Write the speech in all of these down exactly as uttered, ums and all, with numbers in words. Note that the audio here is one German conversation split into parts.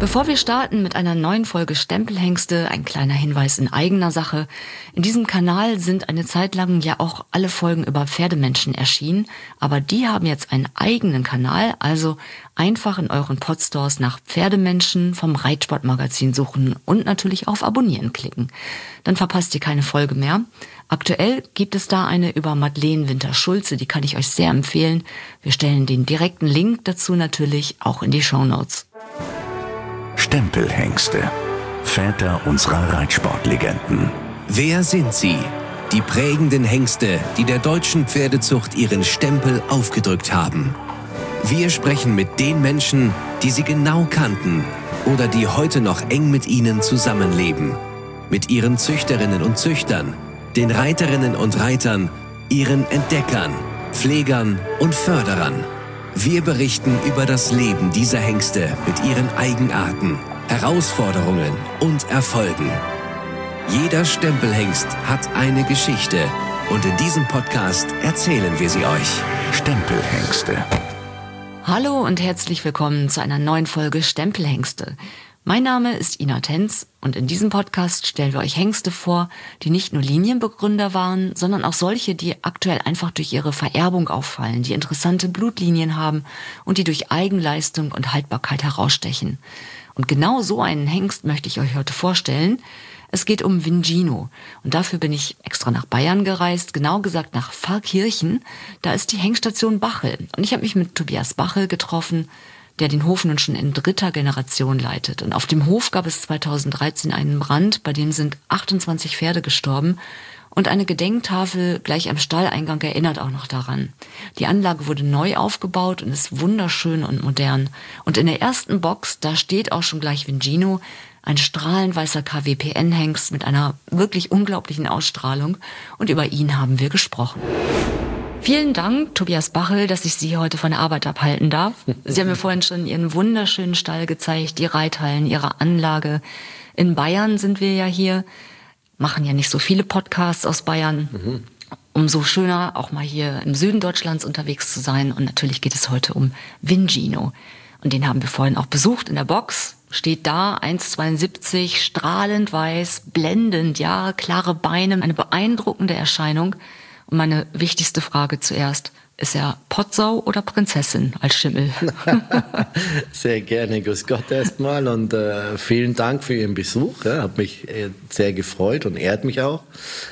Bevor wir starten mit einer neuen Folge Stempelhengste, ein kleiner Hinweis in eigener Sache. In diesem Kanal sind eine Zeit lang ja auch alle Folgen über Pferdemenschen erschienen, aber die haben jetzt einen eigenen Kanal, also einfach in euren Podstores nach Pferdemenschen vom Reitsportmagazin suchen und natürlich auf Abonnieren klicken. Dann verpasst ihr keine Folge mehr. Aktuell gibt es da eine über Madeleine Winter-Schulze, die kann ich euch sehr empfehlen. Wir stellen den direkten Link dazu natürlich auch in die Shownotes. Stempelhengste, Väter unserer Reitsportlegenden. Wer sind sie? Die prägenden Hengste, die der deutschen Pferdezucht ihren Stempel aufgedrückt haben. Wir sprechen mit den Menschen, die sie genau kannten oder die heute noch eng mit ihnen zusammenleben. Mit ihren Züchterinnen und Züchtern, den Reiterinnen und Reitern, ihren Entdeckern, Pflegern und Förderern. Wir berichten über das Leben dieser Hengste mit ihren Eigenarten, Herausforderungen und Erfolgen. Jeder Stempelhengst hat eine Geschichte und in diesem Podcast erzählen wir sie euch. Stempelhengste. Hallo und herzlich willkommen zu einer neuen Folge Stempelhengste. Mein Name ist Ina Tenz und in diesem Podcast stellen wir euch Hengste vor, die nicht nur Linienbegründer waren, sondern auch solche, die aktuell einfach durch ihre Vererbung auffallen, die interessante Blutlinien haben und die durch Eigenleistung und Haltbarkeit herausstechen. Und genau so einen Hengst möchte ich euch heute vorstellen. Es geht um Vingino und dafür bin ich extra nach Bayern gereist, genau gesagt nach Pfarrkirchen. Da ist die Hengststation Bachel und ich habe mich mit Tobias Bachel getroffen, der den Hof nun schon in dritter Generation leitet. Und auf dem Hof gab es zweitausenddreizehn einen Brand, bei dem sind achtundzwanzig Pferde gestorben. Und eine Gedenktafel gleich am Stalleingang erinnert auch noch daran. Die Anlage wurde neu aufgebaut und ist wunderschön und modern. Und in der ersten Box, da steht auch schon gleich Vingino, ein strahlend weißer K W P N-Hengst mit einer wirklich unglaublichen Ausstrahlung. Und über ihn haben wir gesprochen. Vielen Dank, Tobias Bachel, dass ich Sie heute von der Arbeit abhalten darf. Sie haben mir vorhin schon Ihren wunderschönen Stall gezeigt, die Reithallen, Ihre Anlage. In Bayern sind wir ja hier, machen ja nicht so viele Podcasts aus Bayern. Mhm. Umso schöner, auch mal hier im Süden Deutschlands unterwegs zu sein. Und natürlich geht es heute um Vingino. Und den haben wir vorhin auch besucht in der Box. Steht da, eins Komma zweiundsiebzig, strahlend weiß, blendend, ja, klare Beine, eine beeindruckende Erscheinung. Und meine wichtigste Frage zuerst, ist er Pottsau oder Prinzessin als Schimmel? Sehr gerne, grüß Gott erstmal und äh, vielen Dank für Ihren Besuch. Ja, hat mich äh, sehr gefreut und ehrt mich auch.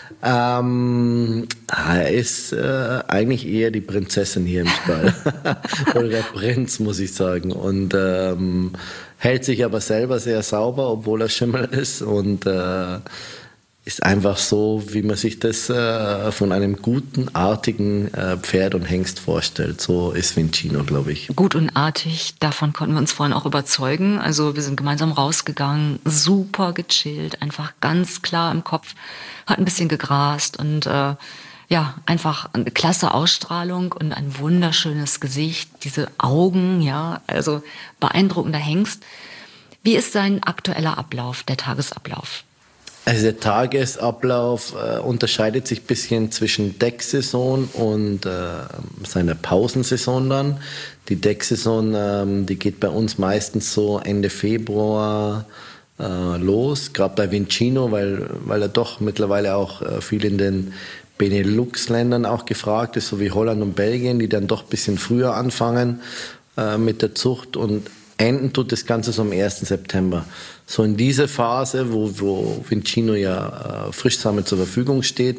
Ähm, er ist äh, eigentlich eher die Prinzessin hier im Stall. Oder der Prinz, muss ich sagen. Und ähm, hält sich aber selber sehr sauber, obwohl er Schimmel ist und äh, ist einfach so, wie man sich das äh, von einem guten, artigen äh, Pferd und Hengst vorstellt. So ist Vingino, glaube ich. Gut und artig, davon konnten wir uns vorhin auch überzeugen. Also wir sind gemeinsam rausgegangen, super gechillt, einfach ganz klar im Kopf, hat ein bisschen gegrast und äh, ja, einfach eine klasse Ausstrahlung und ein wunderschönes Gesicht, diese Augen, ja, also beeindruckender Hengst. Wie ist sein aktueller Ablauf, der Tagesablauf? Also der Tagesablauf äh, unterscheidet sich ein bisschen zwischen Decksaison und äh, seiner Pausensaison dann. Die Decksaison, ähm, die geht bei uns meistens so Ende Februar äh, los, gerade bei Vingino, weil, weil er doch mittlerweile auch äh, viel in den Benelux-Ländern auch gefragt ist, so wie Holland und Belgien, die dann doch ein bisschen früher anfangen äh, mit der Zucht und enden tut das Ganze so am ersten September. So in dieser Phase, wo, wo Vingino ja äh, Frischsamen zur Verfügung steht,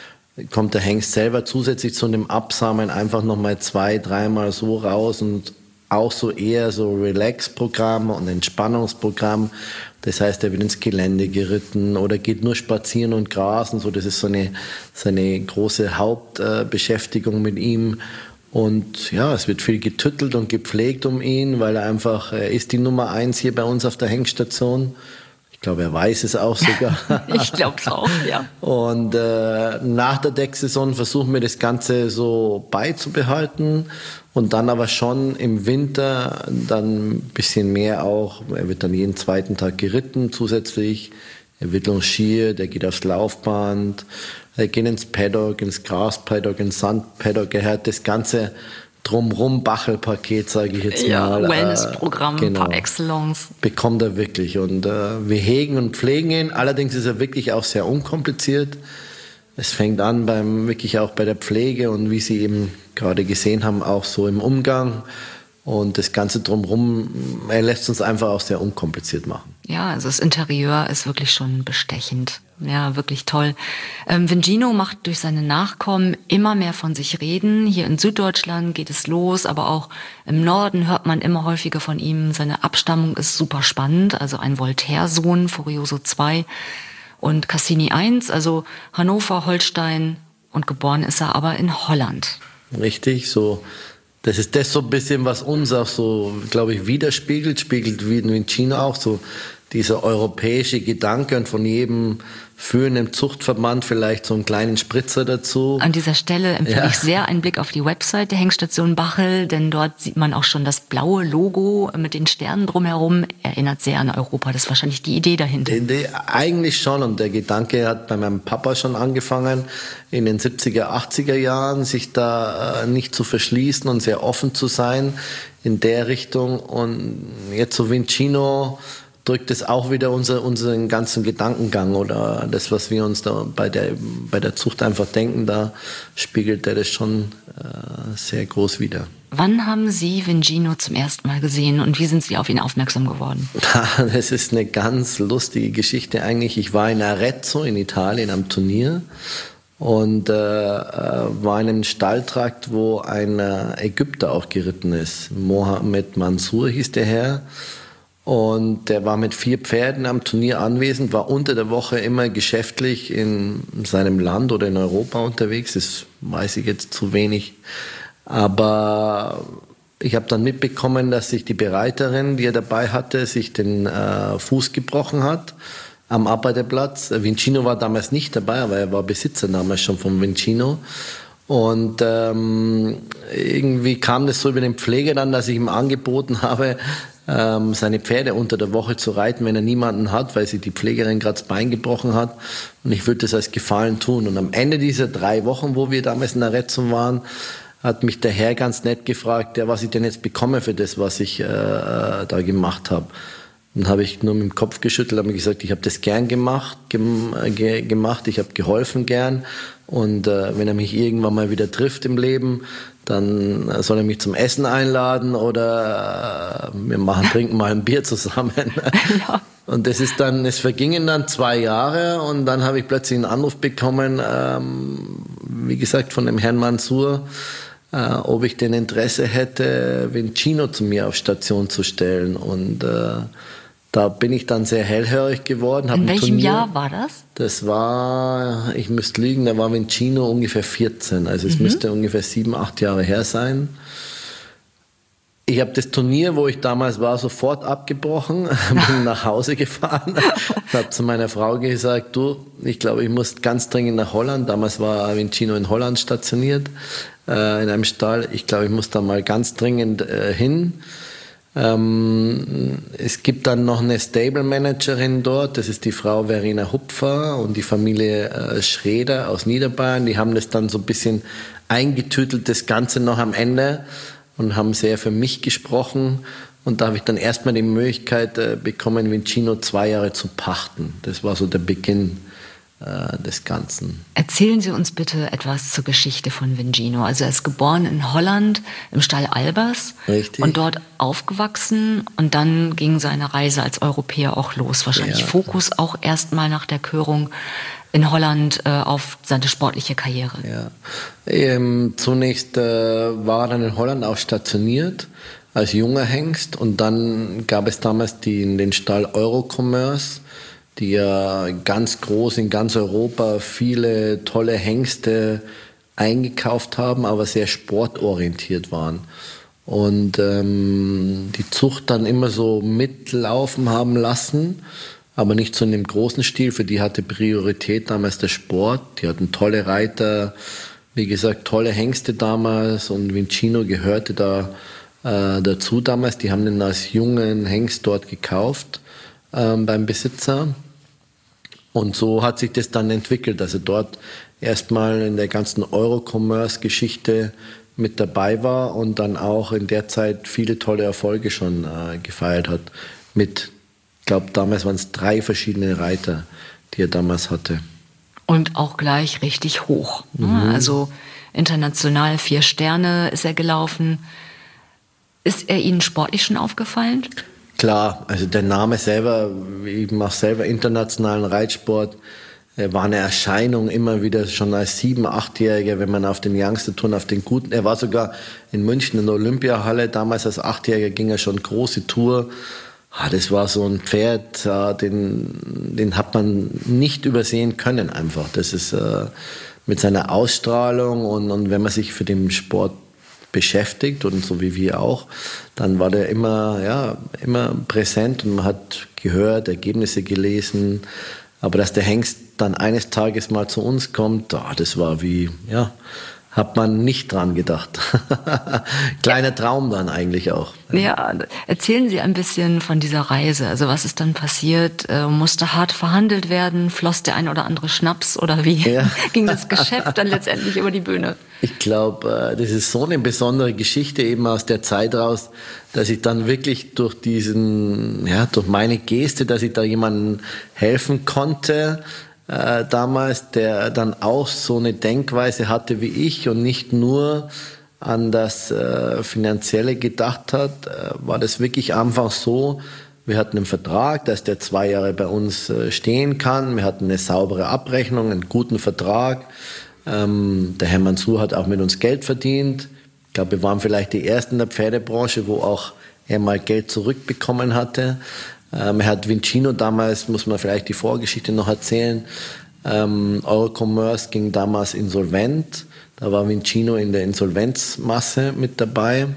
kommt der Hengst selber zusätzlich zu dem Absamen einfach nochmal zwei, dreimal so raus und auch so eher so Relax-Programm und Entspannungsprogramm. Das heißt, er wird ins Gelände geritten oder geht nur spazieren und grasen. So, das ist so eine, so eine große Hauptbeschäftigung äh, mit ihm. Und ja, es wird viel getüttelt und gepflegt um ihn, weil er einfach, er ist die Nummer eins hier bei uns auf der Hengststation. Ich glaube, er weiß es auch sogar. Ich glaube es auch, ja. Und äh, nach der Decksaison versuchen wir das Ganze so beizubehalten und dann aber schon im Winter dann ein bisschen mehr auch. Er wird dann jeden zweiten Tag geritten zusätzlich. Er wird longiert, er geht aufs Laufband, er geht ins Paddock, ins Graspaddock, ins Sandpaddock. Er hat das Ganze drumrum Bachel-Paket, sage ich jetzt ja, mal. Wellness-Programm äh, genau, par excellence. Bekommt er wirklich. Und äh, wir hegen und pflegen ihn. Allerdings ist er wirklich auch sehr unkompliziert. Es fängt an beim wirklich auch bei der Pflege und wie Sie eben gerade gesehen haben, auch so im Umgang. Und das Ganze drumherum, er lässt uns einfach auch sehr unkompliziert machen. Ja, also das Interieur ist wirklich schon bestechend. Ja, wirklich toll. Ähm, Vingino macht durch seine Nachkommen immer mehr von sich reden. Hier in Süddeutschland geht es los, aber auch im Norden hört man immer häufiger von ihm. Seine Abstammung ist super spannend, also ein Voltaire-Sohn, Furioso zwei und Cassini eins, also Hannover, Holstein, und geboren ist er aber in Holland. Richtig, so. Das ist das so ein bisschen, was uns auch so, glaube ich, widerspiegelt, spiegelt Vingino auch so dieser europäische Gedanke und von jedem führenden Zuchtverband vielleicht so einen kleinen Spritzer dazu. An dieser Stelle empfehle Ja. ich sehr einen Blick auf die Website der Hengststation Bachel, denn dort sieht man auch schon das blaue Logo mit den Sternen drumherum. Erinnert sehr an Europa, das ist wahrscheinlich die Idee dahinter. Die, eigentlich schon, und der Gedanke hat bei meinem Papa schon angefangen, in den siebziger, achtziger Jahren, sich da äh, nicht zu verschließen und sehr offen zu sein in der Richtung. Und jetzt so Vingino drückt es auch wieder unser, unseren ganzen Gedankengang oder das, was wir uns da bei der, bei der Zucht einfach denken, da spiegelt er das schon äh, sehr groß wider. Wann haben Sie Vingino zum ersten Mal gesehen und wie sind Sie auf ihn aufmerksam geworden? Das ist eine ganz lustige Geschichte eigentlich. Ich war in Arezzo in Italien am Turnier und äh, war in einem Stalltrakt, wo ein äh, Ägypter auch geritten ist. Mohammed Mansour hieß der Herr. Und der war mit vier Pferden am Turnier anwesend, war unter der Woche immer geschäftlich in seinem Land oder in Europa unterwegs. Das weiß ich jetzt zu wenig. Aber ich habe dann mitbekommen, dass sich die Bereiterin, die er dabei hatte, sich den äh, Fuß gebrochen hat am Arbeiterplatz. Vingino war damals nicht dabei, aber er war Besitzer damals schon von Vingino. Und ähm, irgendwie kam das so über den Pfleger dann, dass ich ihm angeboten habe, ähm, seine Pferde unter der Woche zu reiten, wenn er niemanden hat, weil sich die Pflegerin gerade das Bein gebrochen hat. Und ich würde das als Gefallen tun. Und am Ende dieser drei Wochen, wo wir damals in Arezzo waren, hat mich der Herr ganz nett gefragt, ja, was ich denn jetzt bekomme für das, was ich äh, da gemacht habe. Dann habe ich nur mit dem Kopf geschüttelt, habe mir gesagt, ich habe das gern gemacht, gem, ge, gemacht, ich habe geholfen gern. Und äh, wenn er mich irgendwann mal wieder trifft im Leben, dann soll er mich zum Essen einladen oder äh, wir machen, trinken mal ein Bier zusammen. Ja. Und das ist dann, es vergingen dann zwei Jahre und dann habe ich plötzlich einen Anruf bekommen, ähm, wie gesagt, von dem Herrn Mansour, äh, ob ich denn Interesse hätte, Vingino zu mir auf Station zu stellen. Und äh, da bin ich dann sehr hellhörig geworden. In welchem Turnier, Jahr war das? Das war, ich müsste lügen, da war Vingino ungefähr vierzehn. Also es mhm. müsste ungefähr sieben, acht Jahre her sein. Ich habe das Turnier, wo ich damals war, sofort abgebrochen, bin nach Hause gefahren, habe zu meiner Frau gesagt, du, ich glaube, ich muss ganz dringend nach Holland. Damals war Vingino in Holland stationiert, äh, in einem Stall. Ich glaube, ich muss da mal ganz dringend äh, hin. Ähm, es gibt dann noch eine Stable-Managerin dort, das ist die Frau Verena Hupfer und die Familie äh, Schreder aus Niederbayern. Die haben das dann so ein bisschen eingetütelt, das Ganze noch am Ende, und haben sehr für mich gesprochen. Und da habe ich dann erstmal die Möglichkeit äh, bekommen, Vingino zwei Jahre zu pachten. Das war so der Beginn äh, des Ganzen. Erzählen Sie uns bitte etwas zur Geschichte von Vingino. Also er ist geboren in Holland im Stall Albers. Richtig. Und dort aufgewachsen. Und dann ging seine Reise als Europäer auch los. Wahrscheinlich Ja. Fokus auch erstmal nach der Körung in Holland äh, auf seine sportliche Karriere. Ja. Ähm, zunächst äh, war er dann in Holland auch stationiert als junger Hengst und dann gab es damals die, den Stall Eurocommerce, die ja ganz groß in ganz Europa viele tolle Hengste eingekauft haben, aber sehr sportorientiert waren. Und ähm, die Zucht dann immer so mitlaufen haben lassen, aber nicht so in dem großen Stil. Für die hatte Priorität damals der Sport. Die hatten tolle Reiter, wie gesagt, tolle Hengste damals und Vingino gehörte da äh, dazu damals. Die haben den als jungen Hengst dort gekauft ähm, beim Besitzer. Und so hat sich das dann entwickelt. Also dort erstmal in der ganzen Eurocommerce-Geschichte mit dabei war und dann auch in der Zeit viele tolle Erfolge schon äh, gefeiert hat. Mit, ich glaube, damals waren es drei verschiedene Reiter, die er damals hatte. Und auch gleich richtig hoch. Mhm. Also international vier Sterne ist er gelaufen. Ist er Ihnen sportlich schon aufgefallen? Klar, also der Name selber, ich mache selber internationalen Reitsport, war eine Erscheinung immer wieder schon als sieben-, achtjähriger, wenn man auf den Youngster-Touren, auf den guten, er war sogar in München in der Olympiahalle, damals als achtjähriger ging er schon große Tour. Ah, das war so ein Pferd, äh, den, den hat man nicht übersehen können einfach. Das ist äh, mit seiner Ausstrahlung und, und wenn man sich für den Sport beschäftigt und so wie wir auch, dann war der immer, ja, immer präsent und man hat gehört, Ergebnisse gelesen. Aber dass der Hengst dann eines Tages mal zu uns kommt, oh, das war wie, ja, hat man nicht dran gedacht. Kleiner Traum dann eigentlich auch. Ja, erzählen Sie ein bisschen von dieser Reise. Also was ist dann passiert? Äh, musste hart verhandelt werden? Floss der ein oder andere Schnaps? Oder wie ja. ging das Geschäft dann letztendlich über die Bühne? Ich glaube, das ist so eine besondere Geschichte eben aus der Zeit raus, dass ich dann wirklich durch diesen, ja, durch meine Geste, dass ich da jemandem helfen konnte, Äh, damals, der dann auch so eine Denkweise hatte wie ich und nicht nur an das äh, Finanzielle gedacht hat, äh, war das wirklich einfach so, wir hatten einen Vertrag, dass der zwei Jahre bei uns äh, stehen kann, wir hatten eine saubere Abrechnung, einen guten Vertrag, ähm, der Herr Mansour hat auch mit uns Geld verdient, ich glaube, wir waren vielleicht die Ersten in der Pferdebranche, wo auch er mal Geld zurückbekommen hatte. Ähm, er hat Vincino damals, muss man vielleicht die Vorgeschichte noch erzählen, ähm, Eurocommerce ging damals insolvent, da war Vincino in der Insolvenzmasse mit dabei.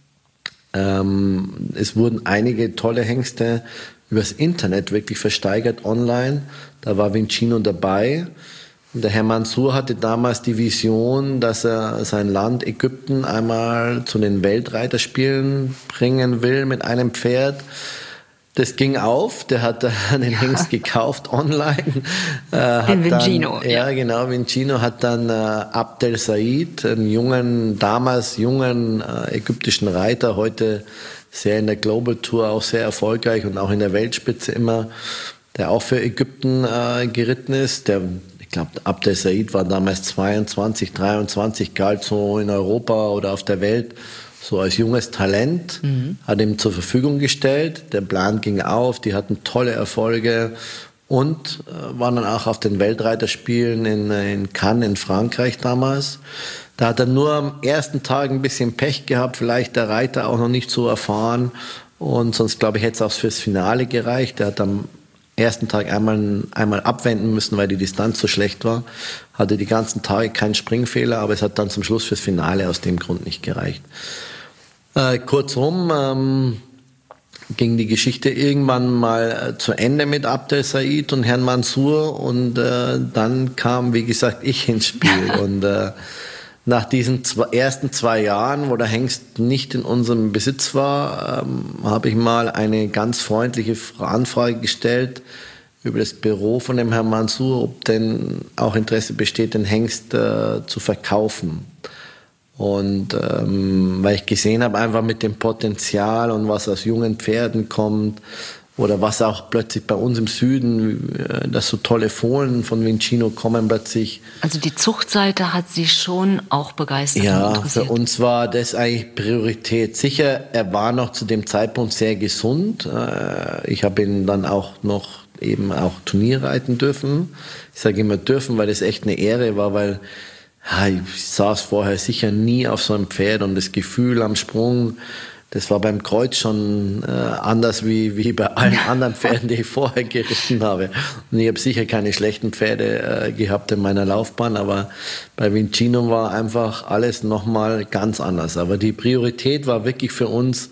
Ähm, es wurden einige tolle Hengste übers Internet wirklich versteigert online, da war Vincino dabei. Und der Herr Mansour hatte damals die Vision, dass er sein Land Ägypten einmal zu den Weltreiterspielen bringen will mit einem Pferd. Das ging auf, der hat einen ja. Hengst gekauft online. Äh, hat In Vincino. Dann, ja, ja, genau, Vincino hat dann äh, Abdel Said, einen jungen, damals jungen äh, ägyptischen Reiter, heute sehr in der Global Tour auch sehr erfolgreich und auch in der Weltspitze immer, der auch für Ägypten äh, geritten ist. Der, ich glaube, Abdel Said war damals zweiundzwanzig, dreiundzwanzig, galt so in Europa oder auf der Welt so als junges Talent, mhm. hat ihm zur Verfügung gestellt. Der Plan ging auf, die hatten tolle Erfolge und äh, waren dann auch auf den Weltreiterspielen in, in Cannes in Frankreich damals. Da hat er nur am ersten Tag ein bisschen Pech gehabt, vielleicht der Reiter auch noch nicht so erfahren und sonst, glaube ich, hätte es auch fürs Finale gereicht. Er hat am ersten Tag einmal, einmal abwenden müssen, weil die Distanz so schlecht war. Hatte die ganzen Tage keinen Springfehler, aber es hat dann zum Schluss fürs Finale aus dem Grund nicht gereicht. Äh, kurzum ähm, ging die Geschichte irgendwann mal äh, zu Ende mit Abdel Said und Herrn Mansour und äh, dann kam, wie gesagt, ich ins Spiel. Und äh, nach diesen zwei, ersten zwei Jahren, wo der Hengst nicht in unserem Besitz war, ähm, habe ich mal eine ganz freundliche Anfrage gestellt über das Büro von dem Herrn Mansour, ob denn auch Interesse besteht, den Hengst äh, zu verkaufen. Und ähm, weil ich gesehen habe, einfach mit dem Potenzial und was aus jungen Pferden kommt oder was auch plötzlich bei uns im Süden, äh, dass so tolle Fohlen von Vincino kommen plötzlich. Also die Zuchtseite hat Sie schon auch begeistert ja, und interessiert? Ja, für uns war das eigentlich Priorität. Sicher, er war noch zu dem Zeitpunkt sehr gesund. Äh, ich habe ihn dann auch noch eben auch Turnier reiten dürfen. Ich sage immer dürfen, weil das echt eine Ehre war, weil ja, ich saß vorher sicher nie auf so einem Pferd und das Gefühl am Sprung, das war beim Kreuz schon äh, anders wie, wie bei allen anderen Pferden, die ich vorher geritten habe. Und ich habe sicher keine schlechten Pferde äh, gehabt in meiner Laufbahn, aber bei Vincino war einfach alles nochmal ganz anders. Aber die Priorität war wirklich für uns,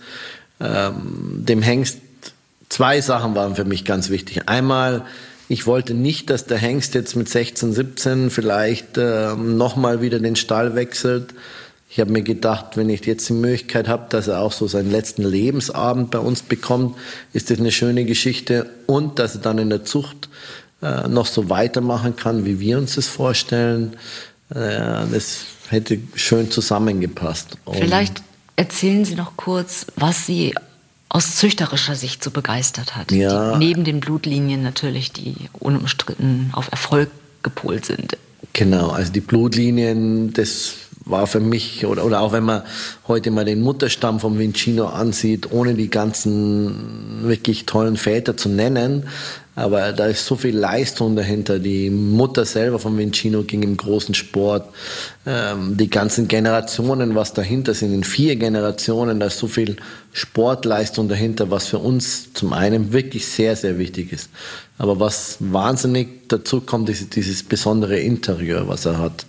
ähm, dem Hengst, zwei Sachen waren für mich ganz wichtig. Einmal, ich wollte nicht, dass der Hengst jetzt mit sechzehn, siebzehn vielleicht äh, nochmal wieder den Stall wechselt. Ich habe mir gedacht, wenn ich jetzt die Möglichkeit habe, dass er auch so seinen letzten Lebensabend bei uns bekommt, ist das eine schöne Geschichte. Und dass er dann in der Zucht äh, noch so weitermachen kann, wie wir uns das vorstellen. Äh, das hätte schön zusammengepasst. Und Vielleicht erzählen Sie noch kurz, was Sie aus züchterischer Sicht so begeistert hat. Ja. Die, neben den Blutlinien natürlich, die unumstritten auf Erfolg gepolt sind. Genau, also die Blutlinien, das war für mich, oder, oder auch wenn man heute mal den Mutterstamm vom Vincino ansieht, ohne die ganzen wirklich tollen Väter zu nennen, aber da ist so viel Leistung dahinter. Die Mutter selber vom Vincino ging im großen Sport. Ähm, die ganzen Generationen, was dahinter sind, in vier Generationen, da ist so viel Sportleistung dahinter, was für uns zum einen wirklich sehr, sehr wichtig ist. Aber was wahnsinnig dazu kommt, ist dieses besondere Interieur, was er hat.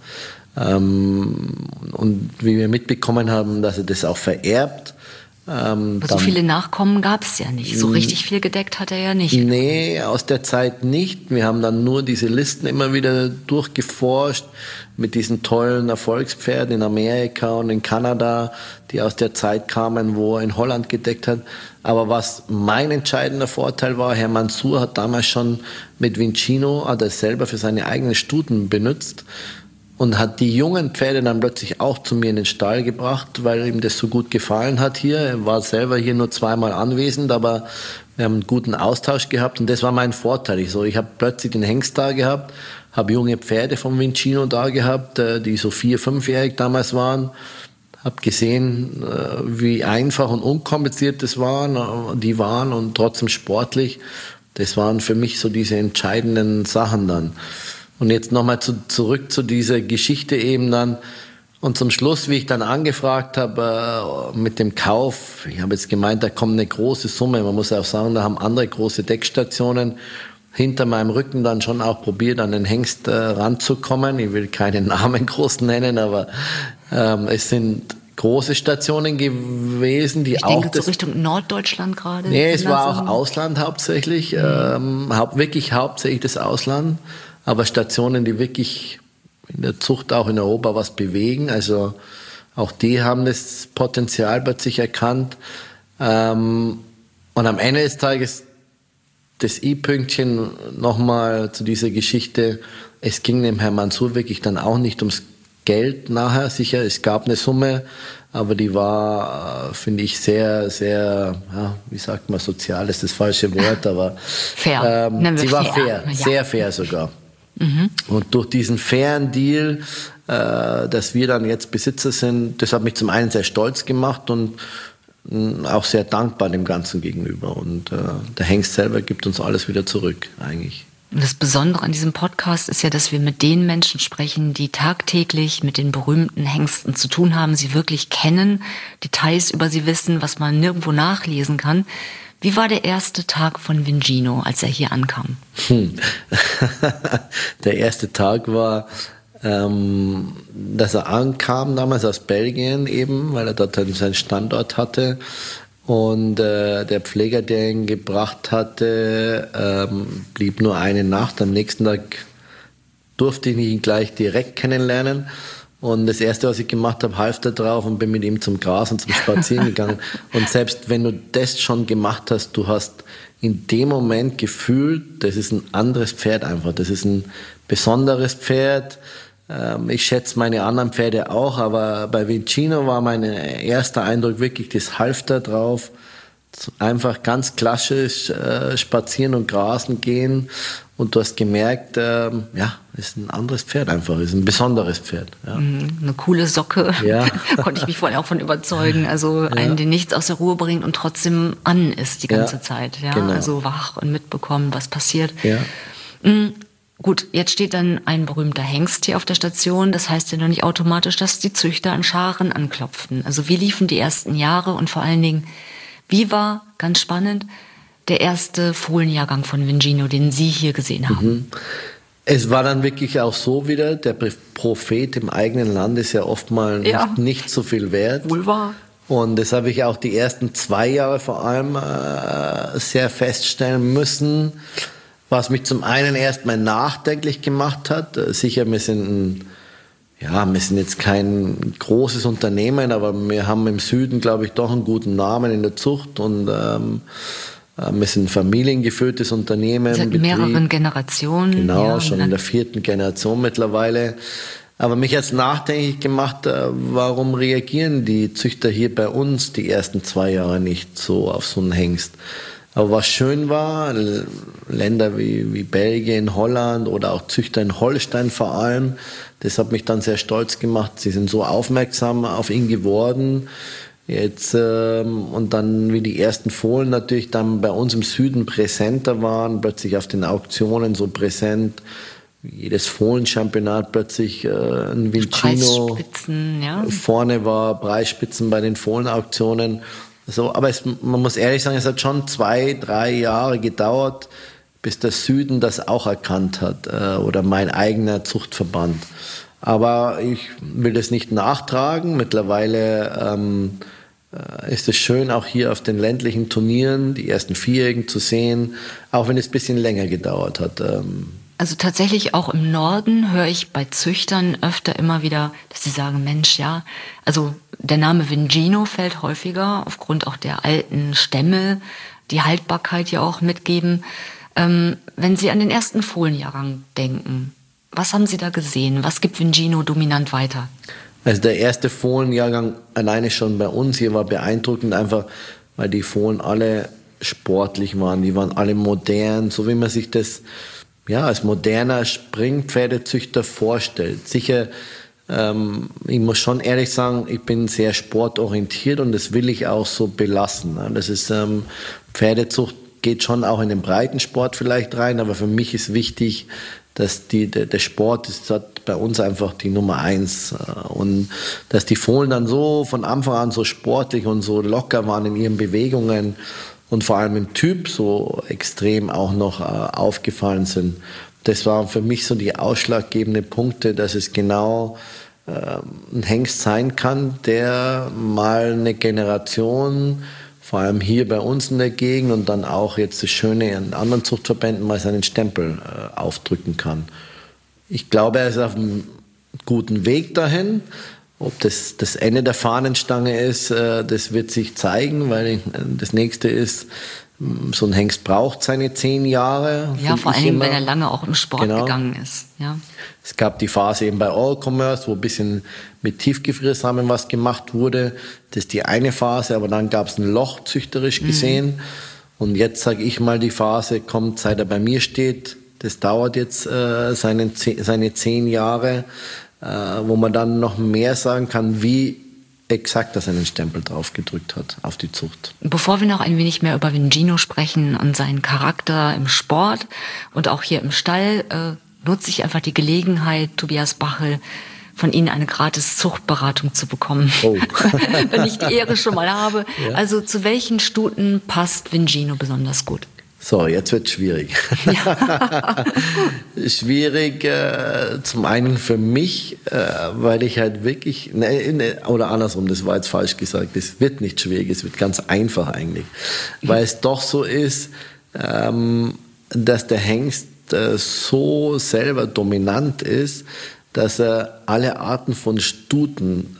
Ähm, und wie wir mitbekommen haben, dass er das auch vererbt. Ähm, Aber so viele Nachkommen gab es ja nicht. So richtig viel gedeckt hat er ja nicht. Nee, aus der Zeit nicht. Wir haben dann nur diese Listen immer wieder durchgeforscht mit diesen tollen Erfolgspferden in Amerika und in Kanada, die aus der Zeit kamen, wo er in Holland gedeckt hat. Aber was mein entscheidender Vorteil war, Herr Mansour hat damals schon mit Vincino, hat er selber für seine eigenen Stuten benutzt. Und hat die jungen Pferde dann plötzlich auch zu mir in den Stall gebracht, weil ihm das so gut gefallen hat hier. Er war selber hier nur zweimal anwesend, aber wir haben einen guten Austausch gehabt und das war mein Vorteil. Ich, so, ich habe plötzlich den Hengst da gehabt, habe junge Pferde vom Vincino da gehabt, die so vier-, fünfjährig damals waren. Habe gesehen, wie einfach und unkompliziert das waren, die waren und trotzdem sportlich. Das waren für mich so diese entscheidenden Sachen dann. Und jetzt nochmal zu, zurück zu dieser Geschichte eben dann. Und zum Schluss, wie ich dann angefragt habe äh, mit dem Kauf, ich habe jetzt gemeint, da kommt eine große Summe. Man muss auch sagen, da haben andere große Deckstationen hinter meinem Rücken dann schon auch probiert, an den Hengst äh, ranzukommen. Ich will keinen Namen groß nennen, aber ähm, es sind große Stationen gewesen, die ich auch... Ich denke so Richtung Norddeutschland gerade. Nee, es war auch Ausland hauptsächlich, mhm. ähm, hau- wirklich hauptsächlich das Ausland. Aber Stationen, die wirklich in der Zucht auch in Europa was bewegen, also auch die haben das Potenzial plötzlich erkannt. Ähm, und am Ende des Tages das i-Pünktchen nochmal zu dieser Geschichte, es ging dem Herrn Mansour wirklich dann auch nicht ums Geld nachher, sicher, es gab eine Summe, aber die war, äh, finde ich, sehr, sehr, ja, wie sagt man, sozial ist das falsche Wort, aber fair. Ähm, sie war fair, fair. Ja. sehr fair sogar. Mhm. Und durch diesen fairen Deal, äh, dass wir dann jetzt Besitzer sind, das hat mich zum einen sehr stolz gemacht und mh, auch sehr dankbar dem Ganzen gegenüber. Und äh, der Hengst selber gibt uns alles wieder zurück, eigentlich. Und das Besondere an diesem Podcast ist ja, dass wir mit den Menschen sprechen, die tagtäglich mit den berühmten Hengsten zu tun haben, sie wirklich kennen, Details über sie wissen, was man nirgendwo nachlesen kann. Wie war der erste Tag von Vincino, als er hier ankam? Hm. Der erste Tag war, ähm, dass er ankam, damals aus Belgien eben, weil er dort seinen Standort hatte. Und äh, der Pfleger, der ihn gebracht hatte, ähm, blieb nur eine Nacht. Am nächsten Tag durfte ich ihn gleich direkt kennenlernen. Und das Erste, was ich gemacht habe, Halfter drauf und bin mit ihm zum Gras und zum Spazieren gegangen. Und selbst wenn du das schon gemacht hast, du hast in dem Moment gefühlt, das ist ein anderes Pferd einfach. Das ist ein besonderes Pferd. Ich schätze meine anderen Pferde auch, aber bei Vincino war mein erster Eindruck wirklich das Halfter drauf. Einfach ganz klassisch äh, spazieren und grasen gehen. Und du hast gemerkt, ähm, ja, ist ein anderes Pferd einfach, ist ein besonderes Pferd. Ja. Eine coole Socke, ja. Konnte ich mich vorher auch von überzeugen. Also ja. einen, der nichts aus der Ruhe bringt und trotzdem an ist die ganze ja. Zeit. Ja? Genau. Also wach und mitbekommen, was passiert. Ja. Mhm. Gut, jetzt steht dann ein berühmter Hengst hier auf der Station. Das heißt ja noch nicht automatisch, dass die Züchter an Scharen anklopften. Also wie liefen die ersten Jahre und vor allen Dingen, wie war, ganz spannend, der erste Fohlenjahrgang von Vincino, den Sie hier gesehen haben? Mhm. Es war dann wirklich auch so wieder, der Prophet im eigenen Land ist ja oftmals ja. nicht, nicht so viel wert. Wohl wahr. Und das habe ich auch die ersten zwei Jahre vor allem äh, sehr feststellen müssen, was mich zum einen erstmal nachdenklich gemacht hat. Sicher, wir sind ein Ja, wir sind jetzt kein großes Unternehmen, aber wir haben im Süden, glaube ich, doch einen guten Namen in der Zucht und ähm, wir sind ein familiengeführtes Unternehmen. Seit mehreren Generationen. Genau, ja, schon in der vierten Generation mittlerweile. Aber mich hat es nachdenklich gemacht, warum reagieren die Züchter hier bei uns die ersten zwei Jahre nicht so auf so einen Hengst. Aber was schön war, Länder wie, wie Belgien, Holland oder auch Züchter in Holstein vor allem, das hat mich dann sehr stolz gemacht. Sie sind so aufmerksam auf ihn geworden. Jetzt, ähm, und dann, wie die ersten Fohlen natürlich dann bei uns im Süden präsenter waren, plötzlich auf den Auktionen so präsent, jedes Fohlenchampionat plötzlich äh, ein Vincino Preisspitzen, ja. Vorne war, Preisspitzen bei den Fohlenauktionen. So, aber es, man muss ehrlich sagen, es hat schon zwei, drei Jahre gedauert, bis der Süden das auch erkannt hat äh, oder mein eigener Zuchtverband. Aber ich will das nicht nachtragen. Mittlerweile ähm, äh, ist es schön, auch hier auf den ländlichen Turnieren die ersten Vierjährigen zu sehen, auch wenn es ein bisschen länger gedauert hat. Ähm, Also tatsächlich auch im Norden höre ich bei Züchtern öfter immer wieder, dass sie sagen, Mensch, ja, also der Name Vincino fällt häufiger aufgrund auch der alten Stämme, die Haltbarkeit ja auch mitgeben. Ähm, wenn Sie an den ersten Fohlenjahrgang denken, was haben Sie da gesehen? Was gibt Vincino dominant weiter? Also der erste Fohlenjahrgang alleine schon bei uns hier war beeindruckend, einfach weil die Fohlen alle sportlich waren, die waren alle modern, so wie man sich das ja, als moderner Springpferdezüchter vorstellt. Sicher, ähm, ich muss schon ehrlich sagen, ich bin sehr sportorientiert und das will ich auch so belassen. Das ist, ähm, Pferdezucht geht schon auch in den Breitensport vielleicht rein, aber für mich ist wichtig, dass die, der, der Sport ist hat bei uns einfach die Nummer eins. Und dass die Fohlen dann so von Anfang an so sportlich und so locker waren in ihren Bewegungen, und vor allem im Typ so extrem auch noch äh, aufgefallen sind. Das waren für mich so die ausschlaggebenden Punkte, dass es genau äh, ein Hengst sein kann, der mal eine Generation, vor allem hier bei uns in der Gegend und dann auch jetzt das Schöne in anderen Zuchtverbänden, mal seinen Stempel äh, aufdrücken kann. Ich glaube, er ist auf einem guten Weg dahin. Ob das das Ende der Fahnenstange ist, das wird sich zeigen, weil das nächste ist, so ein Hengst braucht seine zehn Jahre. Ja, vor allem, wenn er lange auch im Sport genau. gegangen ist. Ja. Es gab die Phase eben bei All Commerce, wo ein bisschen mit Tiefgefriersamen was gemacht wurde. Das ist die eine Phase, aber dann gab es ein Loch züchterisch gesehen. Mhm. Und jetzt, sage ich mal, die Phase kommt, seit er bei mir steht. Das dauert jetzt äh, seine, seine zehn Jahre. Wo man dann noch mehr sagen kann, wie exakt er seinen Stempel drauf gedrückt hat auf die Zucht. Bevor wir noch ein wenig mehr über Vincino sprechen und seinen Charakter im Sport und auch hier im Stall, äh, nutze ich einfach die Gelegenheit, Tobias Bachel, von Ihnen eine gratis Zuchtberatung zu bekommen. Oh. Wenn ich die Ehre schon mal habe. Ja. Also zu welchen Stuten passt Vincino besonders gut? So, jetzt wird es schwierig. Ja. Schwierig äh, zum einen für mich, äh, weil ich halt wirklich, ne, ne, oder andersrum, das war jetzt falsch gesagt, es wird nicht schwierig, es wird ganz einfach eigentlich. Mhm. Weil es doch so ist, ähm, dass der Hengst äh, so selber dominant ist, dass er alle Arten von Stuten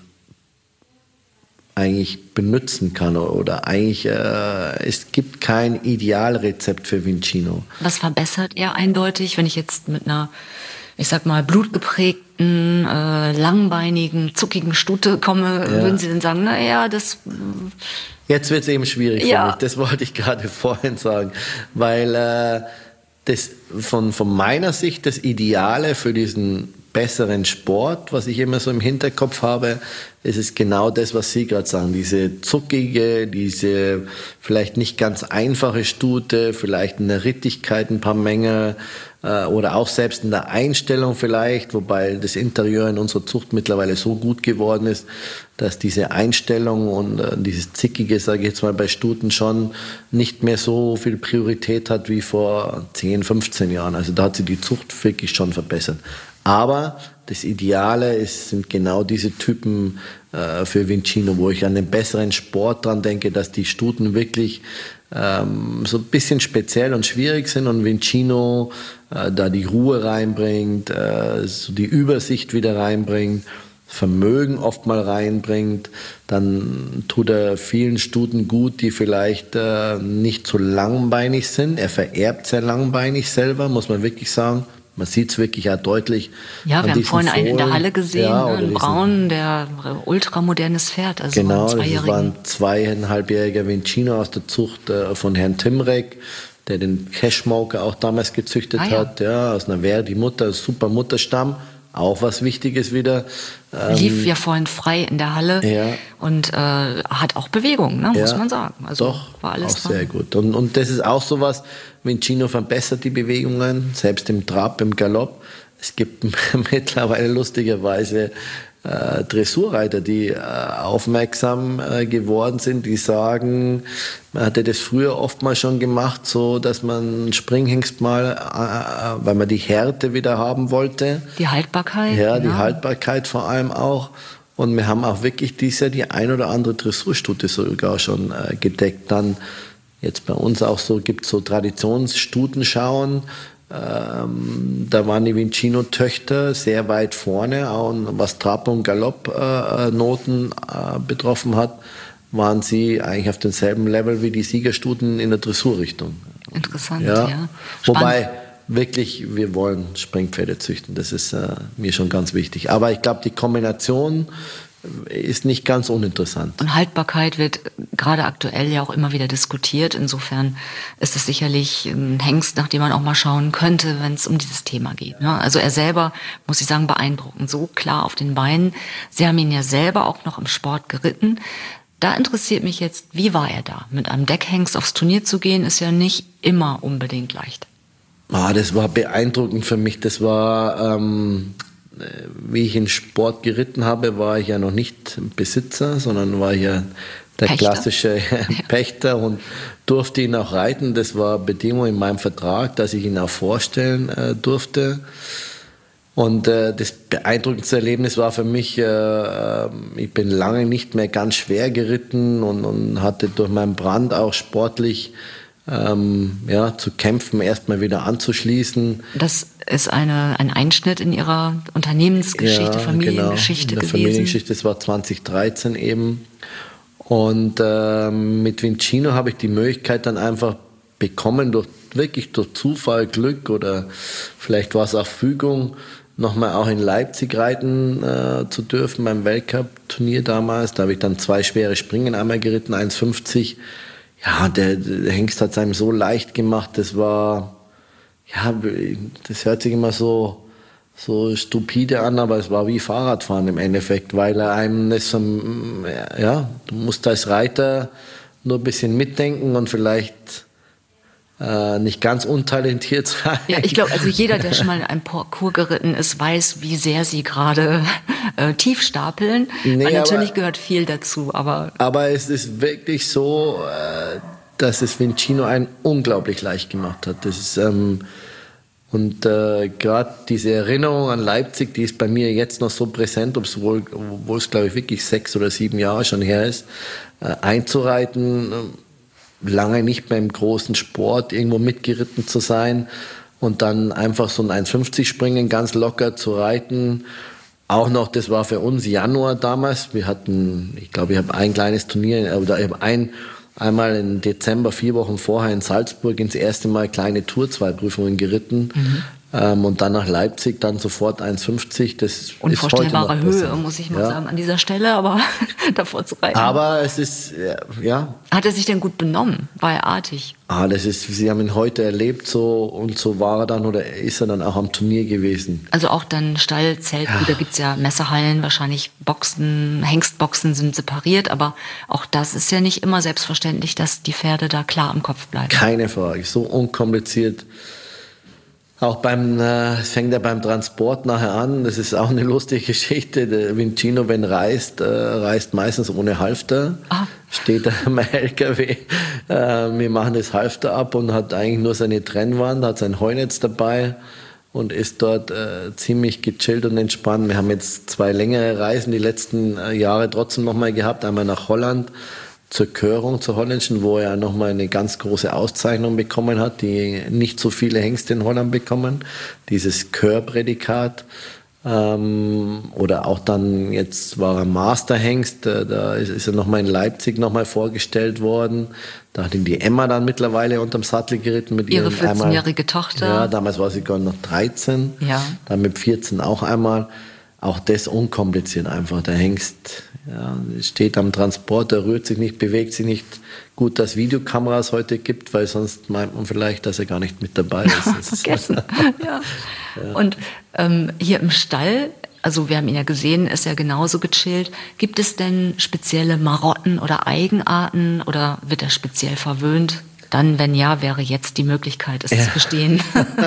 eigentlich benutzen kann oder eigentlich äh, es gibt kein Idealrezept für Vincino. Was verbessert er eindeutig, wenn ich jetzt mit einer, ich sag mal, blutgeprägten, äh, langbeinigen, zuckigen Stute komme, ja. Würden Sie denn sagen, naja, das... Jetzt wird es eben schwierig ja. für mich, das wollte ich gerade vorhin sagen, weil äh, das von, von meiner Sicht das Ideale für diesen besseren Sport, was ich immer so im Hinterkopf habe, ist es genau das, was Sie gerade sagen, diese zuckige, diese vielleicht nicht ganz einfache Stute, vielleicht in der Rittigkeit ein paar Mängel äh, oder auch selbst in der Einstellung vielleicht, wobei das Interieur in unserer Zucht mittlerweile so gut geworden ist, dass diese Einstellung und äh, dieses Zickige, sage ich jetzt mal, bei Stuten schon nicht mehr so viel Priorität hat wie vor zehn, fünfzehn Jahren. Also da hat sich die Zucht wirklich schon verbessert. Aber das Ideale ist, sind genau diese Typen äh, für Vincino, wo ich an den besseren Sport dran denke, dass die Stuten wirklich ähm, so ein bisschen speziell und schwierig sind und Vincino äh, da die Ruhe reinbringt, äh, so die Übersicht wieder reinbringt, Vermögen oft mal reinbringt, dann tut er vielen Stuten gut, die vielleicht äh, nicht so langbeinig sind. Er vererbt sehr langbeinig selber, muss man wirklich sagen. Man sieht es wirklich auch deutlich. Ja, wir haben vorhin einen in der Halle gesehen, ja, ne, einen Braun, der ultramodernes Pferd. Also genau, das war ein zweieinhalbjähriger Vincino aus der Zucht äh, von Herrn Timrek, der den Cashmoker auch damals gezüchtet ah, ja. hat. Ja, aus einer Verdi-Mutter, super Mutterstamm. Auch was Wichtiges wieder. Ähm, Lief ja vorhin frei in der Halle ja. und äh, hat auch Bewegung, ne, muss ja, man sagen. Also doch, war alles auch dran. Sehr gut. Und, und das ist auch sowas, Vincino verbessert die Bewegungen, selbst im Trab, im Galopp. Es gibt mittlerweile lustigerweise äh, Dressurreiter, die äh, aufmerksam äh, geworden sind, die sagen, man hatte das früher oft mal schon gemacht, so dass man Springhengst mal, äh, weil man die Härte wieder haben wollte. Die Haltbarkeit. Ja, die genau. Haltbarkeit vor allem auch. Und wir haben auch wirklich dieses Jahr die ein oder andere Dressurstute sogar schon äh, gedeckt. Dann jetzt bei uns auch so, gibt es so Traditionsstutenschauen. Ähm, da waren die Vincino-Töchter sehr weit vorne, auch was Trab- und Galopp-Noten äh, äh, betroffen hat, waren sie eigentlich auf demselben Level wie die Siegerstuten in der Dressurrichtung. Interessant, ja. ja. Wobei, wirklich, wir wollen Springpferde züchten, das ist äh, mir schon ganz wichtig. Aber ich glaube, die Kombination ist nicht ganz uninteressant. Und Haltbarkeit wird gerade aktuell ja auch immer wieder diskutiert. Insofern ist es sicherlich ein Hengst, nach dem man auch mal schauen könnte, wenn es um dieses Thema geht. Also er selber, muss ich sagen, beeindruckend. So klar auf den Beinen. Sie haben ihn ja selber auch noch im Sport geritten. Da interessiert mich jetzt, wie war er da? Mit einem Deckhengst aufs Turnier zu gehen, ist ja nicht immer unbedingt leicht. Ah, das war beeindruckend für mich. Das war... Ähm Wie ich in Sport geritten habe, war ich ja noch nicht Besitzer, sondern war ja der Pächter. klassische Pächter und durfte ihn auch reiten. Das war Bedingung in meinem Vertrag, dass ich ihn auch vorstellen äh, durfte. Und äh, das beeindruckendste Erlebnis war für mich, äh, ich bin lange nicht mehr ganz schwer geritten und, und hatte durch meinen Brand auch sportlich Ähm, ja, zu kämpfen, erstmal wieder anzuschließen. Das ist eine, ein Einschnitt in Ihrer Unternehmensgeschichte, ja, Familiengeschichte genau, in der gewesen. Familiengeschichte, das war zwanzig dreizehn eben. Und ähm, mit Vincino habe ich die Möglichkeit dann einfach bekommen, durch, wirklich durch Zufall, Glück oder vielleicht war es auch Fügung, nochmal auch in Leipzig reiten äh, zu dürfen beim Weltcup-Turnier damals. Da habe ich dann zwei schwere Springen einmal geritten, eins fünfzig. Ja, der, der Hengst hat es einem so leicht gemacht, das war, ja, das hört sich immer so, so stupide an, aber es war wie Fahrradfahren im Endeffekt, weil er einem das, ja, du musst als Reiter nur ein bisschen mitdenken und vielleicht äh, nicht ganz untalentiert sein. Ja, ich glaube, also jeder, der schon mal in einem Parcours geritten ist, weiß, wie sehr sie gerade äh, tief stapeln. Nee, natürlich aber, gehört viel dazu, aber... Aber es ist wirklich so, äh, dass es Vincino einen unglaublich leicht gemacht hat. Das ist... Ähm, Und äh, gerade diese Erinnerung an Leipzig, die ist bei mir jetzt noch so präsent, obwohl obwohl es, glaube ich, wirklich sechs oder sieben Jahre schon her ist, äh, einzureiten, äh, lange nicht mehr im großen Sport irgendwo mitgeritten zu sein und dann einfach so ein eins fünfzig springen, ganz locker zu reiten. Auch noch, das war für uns Januar damals. Wir hatten, ich glaube, ich habe ein kleines Turnier, oder ich habe ein einmal im Dezember, vier Wochen vorher in Salzburg ins erste Mal kleine Tour, zwei Prüfungen geritten. Mhm. Ähm, und dann nach Leipzig, dann sofort eins fünfzig. Das unvorstellbare ist Höhe, muss ich mal ja. sagen, an dieser Stelle, aber davor zu reiten. Aber es ist, ja. Hat er sich denn gut benommen? War er artig? Ah, das ist, Sie haben ihn heute erlebt, so, und so war er dann, oder ist er dann auch am Turnier gewesen. Also auch dann Stall, Zelt, ja. Da gibt's ja Messerhallen, wahrscheinlich Boxen, Hengstboxen sind separiert, aber auch das ist ja nicht immer selbstverständlich, dass die Pferde da klar im Kopf bleiben. Keine Frage, so unkompliziert. Auch beim, äh, es fängt ja beim Transport nachher an, das ist auch eine lustige Geschichte. Der Vincino, wenn reist, äh, reist meistens ohne Halfter. Ah. Steht da am L K W, äh, wir machen das Halfter ab und hat eigentlich nur seine Trennwand, hat sein Heunetz dabei und ist dort äh, ziemlich gechillt und entspannt. Wir haben jetzt zwei längere Reisen die letzten äh, Jahre trotzdem nochmal gehabt, einmal nach Holland, zur Körung, zur holländischen, wo er nochmal eine ganz große Auszeichnung bekommen hat, die nicht so viele Hengste in Holland bekommen. Dieses Kör-Prädikat. Ähm, oder auch dann, jetzt war er Masterhengst, äh, da ist, ist er nochmal in Leipzig nochmal vorgestellt worden. Da hat ihn die Emma dann mittlerweile unterm Sattel geritten. Mit Ihre ihrem vierzehnjährige einmal, Tochter. Ja, damals war sie gar noch dreizehn. Ja. Dann mit vierzehn auch einmal. Auch das unkompliziert einfach. Der Hengst ja, steht am Transporter, rührt sich nicht, bewegt sich nicht. Gut, dass Videokameras heute gibt, weil sonst meint man vielleicht, dass er gar nicht mit dabei ist. Vergessen. ja. Ja. Und ähm, hier im Stall, also wir haben ihn ja gesehen, ist er genauso gechillt. Gibt es denn spezielle Marotten oder Eigenarten oder wird er speziell verwöhnt? Dann, wenn ja, wäre jetzt die Möglichkeit, es ja. zu bestehen.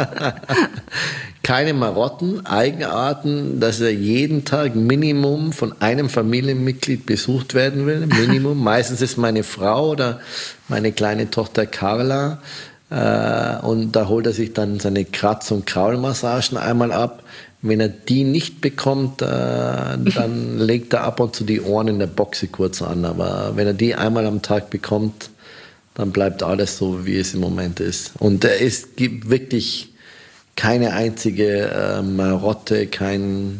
Keine Marotten, Eigenarten, dass er jeden Tag Minimum von einem Familienmitglied besucht werden will. Minimum. Meistens ist meine Frau oder meine kleine Tochter Carla. Äh, und da holt er sich dann seine Kratz- und Kraulmassagen einmal ab. Wenn er die nicht bekommt, äh, dann legt er ab und zu die Ohren in der Boxe kurz an. Aber wenn er die einmal am Tag bekommt, dann bleibt alles so, wie es im Moment ist. Und äh, es gibt wirklich keine einzige äh, Marotte, kein,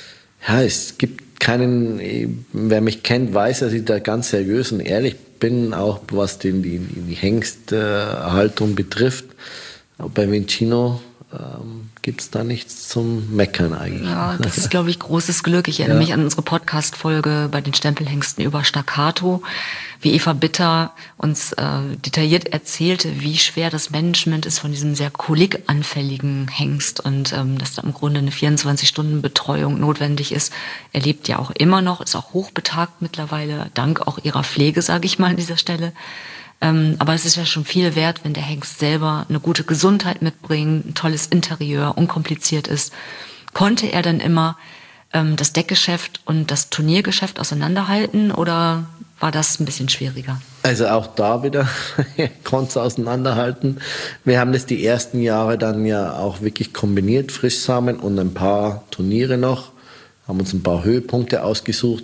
ja, es gibt keinen, wer mich kennt, weiß, dass ich da ganz seriös und ehrlich bin, auch was den, die, die Hengsthaltung äh, betrifft. Aber bei Vincino ähm, gibt es da nichts zum Meckern eigentlich. Ja, das ist, glaube ich, großes Glück. Ich erinnere ja. mich an unsere Podcast-Folge bei den Stempelhengsten über Staccato, wie Eva Bitter uns äh, detailliert erzählte, wie schwer das Management ist von diesem sehr kolikanfälligen Hengst und ähm, dass da im Grunde eine vierundzwanzig-Stunden-Betreuung notwendig ist. Er lebt ja auch immer noch, ist auch hochbetagt mittlerweile, dank auch ihrer Pflege, sage ich mal an dieser Stelle. Ähm, aber es ist ja schon viel wert, wenn der Hengst selber eine gute Gesundheit mitbringt, ein tolles Interieur, unkompliziert ist. Konnte er dann immer ähm, das Deckgeschäft und das Turniergeschäft auseinanderhalten oder war das ein bisschen schwieriger? Also auch da wieder konnte es auseinanderhalten. Wir haben das die ersten Jahre dann ja auch wirklich kombiniert, Frischsamen und ein paar Turniere noch, haben uns ein paar Höhepunkte ausgesucht.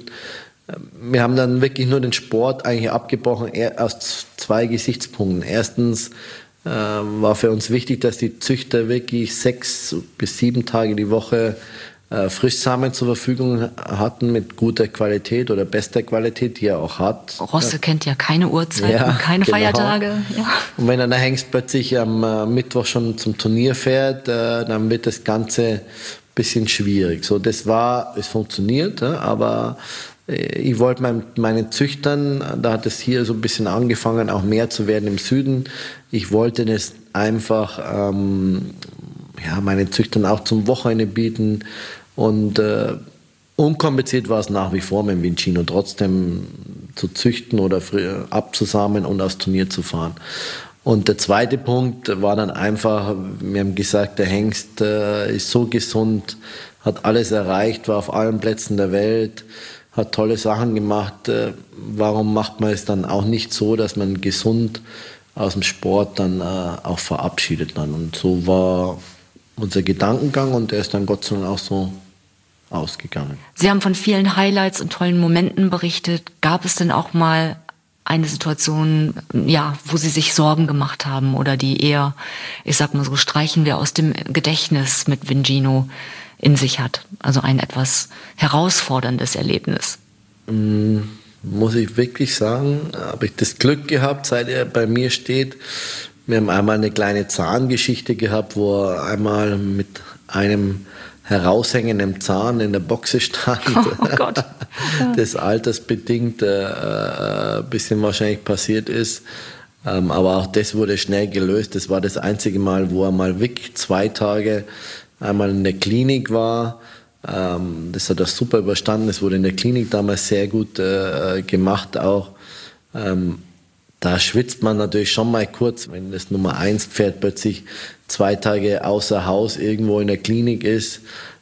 Wir haben dann wirklich nur den Sport eigentlich abgebrochen aus zwei Gesichtspunkten. Erstens äh, war für uns wichtig, dass die Züchter wirklich sechs bis sieben Tage die Woche äh, Frischsamen zur Verfügung hatten mit guter Qualität oder bester Qualität, die er auch hat. Rosse ja. kennt ja keine Uhrzeit ja, und keine genau. Feiertage. Ja. Und wenn dann der Hengst plötzlich am äh, Mittwoch schon zum Turnier fährt, äh, dann wird das Ganze ein bisschen schwierig. So, das war, es funktioniert, ja, aber ich wollte mein, meinen Züchtern, da hat es hier so ein bisschen angefangen, auch mehr zu werden im Süden. Ich wollte das einfach ähm, ja, meinen Züchtern auch zum Wochenende bieten. Und äh, unkompliziert war es nach wie vor mit dem Vincino, trotzdem zu züchten oder abzusamen und aufs Turnier zu fahren. Und der zweite Punkt war dann einfach, wir haben gesagt, der Hengst äh, ist so gesund, hat alles erreicht, war auf allen Plätzen der Welt, hat tolle Sachen gemacht. Warum macht man es dann auch nicht so, dass man gesund aus dem Sport dann äh, auch verabschiedet dann? Und so war unser Gedankengang und der ist dann Gott sei Dank auch so ausgegangen. Sie haben von vielen Highlights und tollen Momenten berichtet. Gab es denn auch mal eine Situation, ja, wo Sie sich Sorgen gemacht haben oder die eher, ich sag mal so, streichen wir aus dem Gedächtnis mit Vincino in sich hat? Also ein etwas herausforderndes Erlebnis. Mm, muss ich wirklich sagen, habe ich das Glück gehabt, seit er bei mir steht. Wir haben einmal eine kleine Zahngeschichte gehabt, wo er einmal mit einem heraushängenden Zahn in der Boxe stand. Oh Gott. Das altersbedingt äh, ein bisschen wahrscheinlich passiert ist. Ähm, aber auch das wurde schnell gelöst. Das war das einzige Mal, wo er mal wirklich zwei Tage einmal in der Klinik war. Ähm, das hat er super überstanden. Das wurde in der Klinik damals sehr gut äh, gemacht auch. Ähm, da schwitzt man natürlich schon mal kurz, wenn das Nummer eins Pferd plötzlich zwei Tage außer Haus irgendwo in der Klinik ist.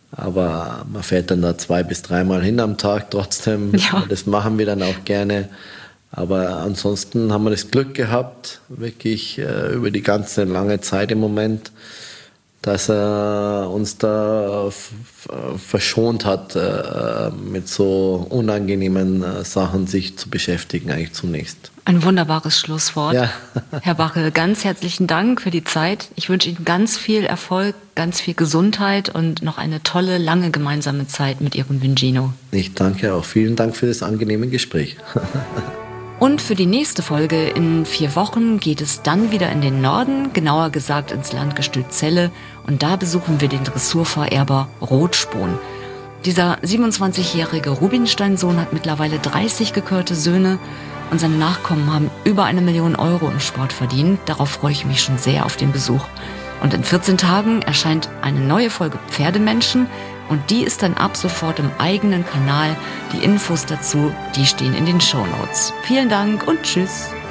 Aber man fährt dann da zwei bis dreimal hin am Tag trotzdem. Ja. Das machen wir dann auch gerne. Aber ansonsten haben wir das Glück gehabt, wirklich äh, über die ganze lange Zeit im Moment, dass er uns da f- verschont hat, äh, mit so unangenehmen äh, Sachen sich zu beschäftigen, eigentlich zunächst. Ein wunderbares Schlusswort. Ja. Herr Bachel, ganz herzlichen Dank für die Zeit. Ich wünsche Ihnen ganz viel Erfolg, ganz viel Gesundheit und noch eine tolle, lange gemeinsame Zeit mit Ihrem Vingino. Ich danke auch. Vielen Dank für das angenehme Gespräch. Und für die nächste Folge in vier Wochen geht es dann wieder in den Norden, genauer gesagt ins Landgestüt Celle. Und da besuchen wir den Dressurvererber Rotspon. Dieser siebenundzwanzigjährige Rubinstein-Sohn hat mittlerweile dreißig gekürte Söhne und seine Nachkommen haben über eine Million Euro im Sport verdient. Darauf freue ich mich schon sehr auf den Besuch. Und in vierzehn Tagen erscheint eine neue Folge Pferdemenschen und die ist dann ab sofort im eigenen Kanal. Die Infos dazu, die stehen in den Shownotes. Vielen Dank und tschüss.